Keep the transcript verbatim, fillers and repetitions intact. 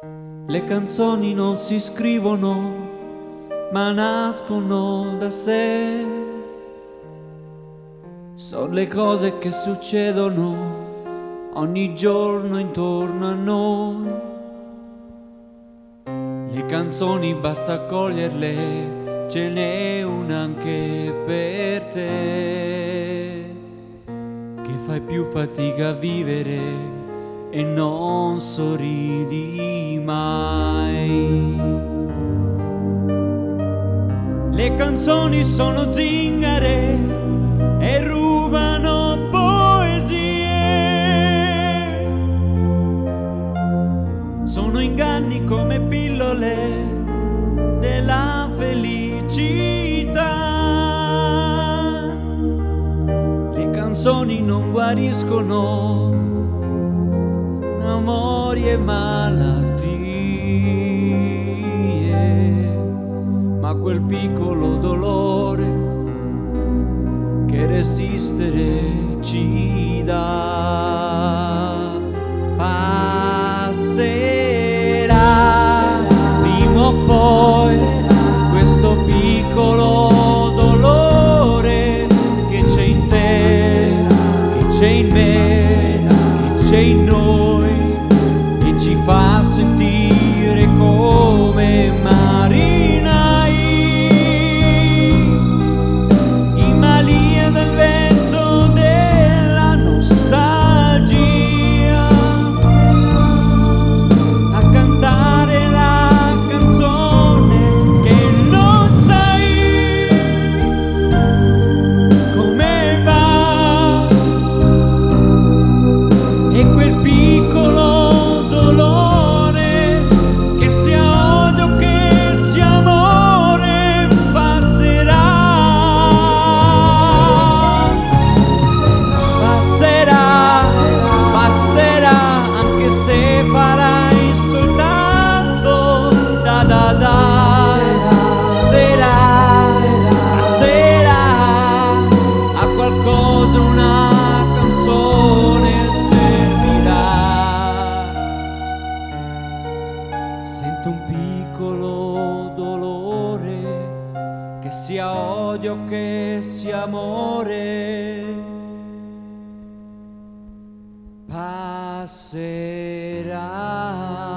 Le canzoni non si scrivono, ma nascono da sé. Sono le cose che succedono ogni giorno intorno a noi. Le canzoni basta coglierle, ce n'è una anche per te, che fai più fatica a vivere e non sorridi mai. Le canzoni sono zingare e rubano poesie, sono inganni come pillole della felicità. Le canzoni non guariscono amori e malattie, ma quel piccolo dolore che resistere ci dà. Passerà prima o poi questo piccolo dolore che c'è in te, che c'è in me, che c'è in noi, e ci fa sentire come marinai in balia del vento della nostalgia, a cantare la canzone che non sai come va, e quel piccolo dolore, che sia odio, che sia amore, passerà, passerà, passerà, anche se farai soltanto da da da, passerà, passerà, a qualcosa una canzone servirà. Sento un piccolo dolore, che sia odio, che sia amore, passerà.